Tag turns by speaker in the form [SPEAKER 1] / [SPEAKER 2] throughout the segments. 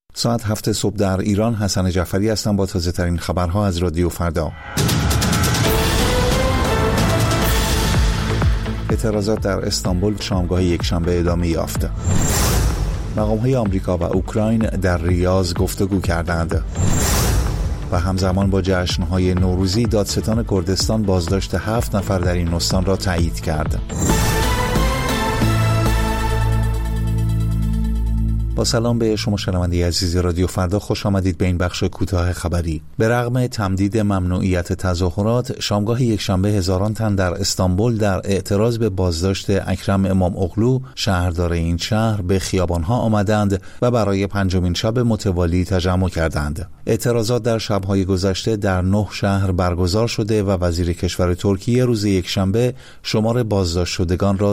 [SPEAKER 1] ساعت 7 صبح در ایران. حسن جعفری هستم با تازه ترین خبرها از رادیو فردا. اعتراضات در استانبول شامگاه یکشنبه ادامه یافت. مقام‌های آمریکا و اوکراین در ریاض گفتگو کردند و همزمان با جشن‌های نوروزی دادستان کردستان بازداشت 7 نفر در این استان را تایید کرد. با سلام به شما شنونده عزیز رادیو فردا، خوش آمدید به این بخش کوتاه خبری. به رغم تمدید ممنوعیت تظاهرات، شامگاه یکشنبه هزاران تن در استانبول در اعتراض به بازداشت اکرم امام اغلو شهردار این شهر به خیابانها آمدند و برای پنجمین شب متوالی تجمع کردند. اعتراضات در شب‌های گذشته در 9 شهر برگزار شده و وزیر کشور ترکیه روز یکشنبه شمار بازداشت شدگان را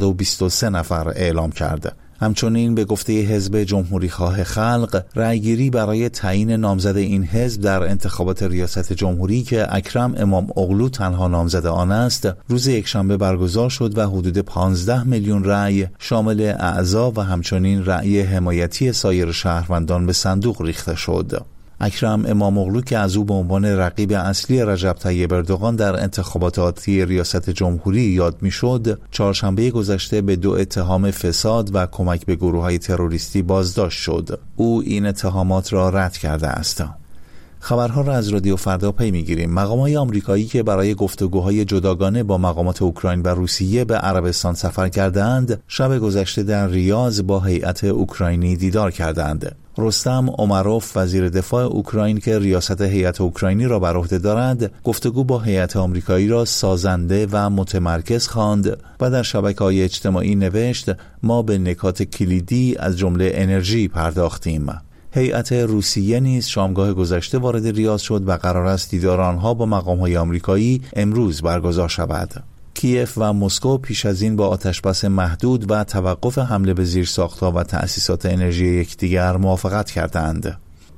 [SPEAKER 1] 323 نفر اعلام کرد. همچنین به گفته حزب جمهوری‌خواه خلق، رأیگیری برای تعیین نامزد این حزب در انتخابات ریاست جمهوری که اکرم امام اغلو تنها نامزد آن است، روز یکشنبه برگزار شد و حدود 15 میلیون رأی شامل اعضا و همچنین رأی حمایتی سایر شهروندان به صندوق ریخته شد. اکرم امام اغلو که از او به عنوان رقیب اصلی رجب طیب اردوغان در انتخابات آتی ریاست جمهوری یاد میشد، چهارشنبه گذشته به 2 اتهام فساد و کمک به گروه‌های تروریستی بازداشت شد. او این اتهامات را رد کرده است. خبرها را از رادیو فردا پی میگیریم. مقامات آمریکایی که برای گفتگوهای جداگانه با مقامات اوکراین و روسیه به عربستان سفر کردند، شب گذشته در ریاض با هیئت اوکراینی دیدار کردند. رستم اومروف وزیر دفاع اوکراین که ریاست هیئت اوکراینی را بر عهده دارد، گفتگو با هیئت آمریکایی را سازنده و متمرکز خواند و در شبکه‌های اجتماعی نوشت: ما به نکات کلیدی از جمله انرژی پرداختیم. هیئت روسیه نیز شامگاه گذشته وارد ریاض شد و قرار است دیدار آنها با مقام‌های آمریکایی امروز برگزار شود. کیف و مسکو پیش از این با آتشبس محدود و توقف حمله به زیرساخت‌ها و تأسیسات انرژی یکدیگر موافقت کردند.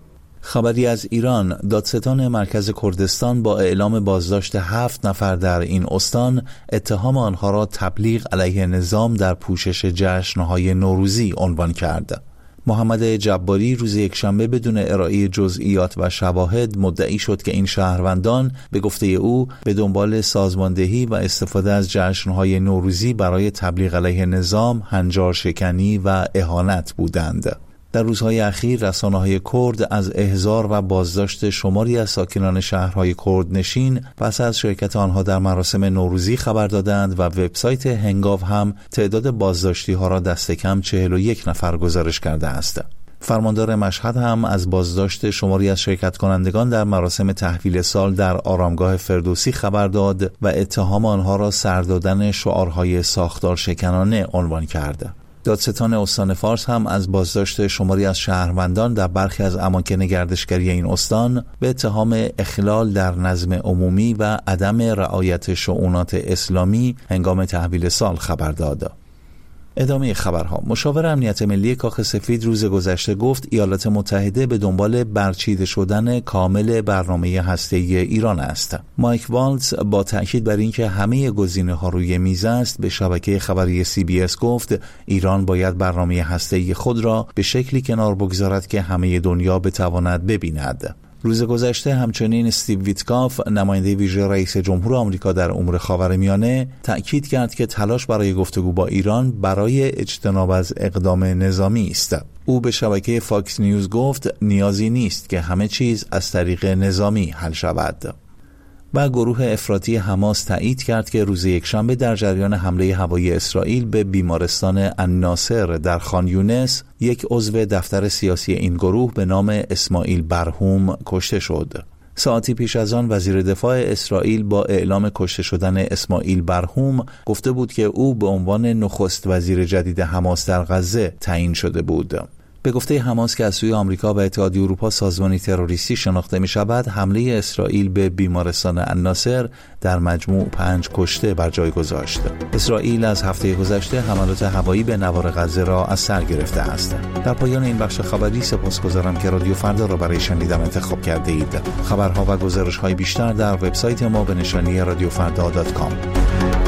[SPEAKER 1] خبری از ایران: دادستان مرکز کردستان با اعلام بازداشت 7 نفر در این استان، اتهام آنها را تبلیغ علیه نظام در پوشش جشن‌های نوروزی عنوان کرد. محمد جباری روز یکشنبه بدون ارائه جزئیات و شواهد مدعی شد که این شهروندان به گفته او به دنبال سازماندهی و استفاده از جشن‌های نوروزی برای تبلیغ علیه نظام، هنجار شکنی و اهانت بودند. در روزهای اخیر رسانه‌های کرد از احضار و بازداشت شماری از ساکنان شهرهای کردنشین پس از شرکت آنها در مراسم نوروزی خبر دادند و وبسایت هنگاو هم تعداد بازداشتی‌ها را دست کم 41 نفر گزارش کرده است. فرماندار مشهد هم از بازداشت شماری از شرکت کنندگان در مراسم تحویل سال در آرامگاه فردوسی خبر داد و اتهام آنها را سر دادن شعارهای ساختار شکنانه عنوان کرد. دادستان استان فارس هم از بازداشت شماری از شهروندان در برخی از اماکن گردشگری این استان به اتهام اخلال در نظم عمومی و عدم رعایت شؤونات اسلامی هنگام تحویل سال خبر داد. ادامه خبرها: مشاور امنیت ملی کاخ سفید روز گذشته گفت ایالات متحده به دنبال برچیده شدن کامل برنامه هسته‌ای ایران است. مایک والتز با تأکید بر اینکه همه گزینه‌ها روی میز است به شبکه خبری CBS گفت ایران باید برنامه هسته‌ای خود را به شکلی کنار بگذارد که همه دنیا بتواند ببیند. روز گذشته همچنین استیو ویتکاف نماینده ویژه رئیس جمهور آمریکا در امور خاورمیانه تأکید کرد که تلاش برای گفتگو با ایران برای اجتناب از اقدام نظامی است. او به شبکه فاکس نیوز گفت نیازی نیست که همه چیز از طریق نظامی حل شود. و گروه افراطی حماس تایید کرد که روز یکشنبه در جریان حمله هوایی اسرائیل به بیمارستان الناصر در خان یونس یک عضو دفتر سیاسی این گروه به نام اسماعیل برهوم کشته شد. ساعتی پیش از آن وزیر دفاع اسرائیل با اعلام کشته شدن اسماعیل برهوم گفته بود که او به عنوان نخست وزیر جدید حماس در غزه تعیین شده بود. به گفته حماس که از سوی آمریکا و اتحادیه اروپا سازمانی تروریستی شناخته می شود، حمله اسرائیل به بیمارستان الناصر در مجموع 5 کشته بر جای گذاشت. اسرائیل از هفته گذشته حملات هوایی به نوار غزه را از سر گرفته است. در پایان این بخش خبری سپاسگزارم که رادیو فردا را برای شنیدن انتخاب کرده اید. خبرها و گزارش‌های بیشتر در وبسایت ما به نشانی radiofrda.com.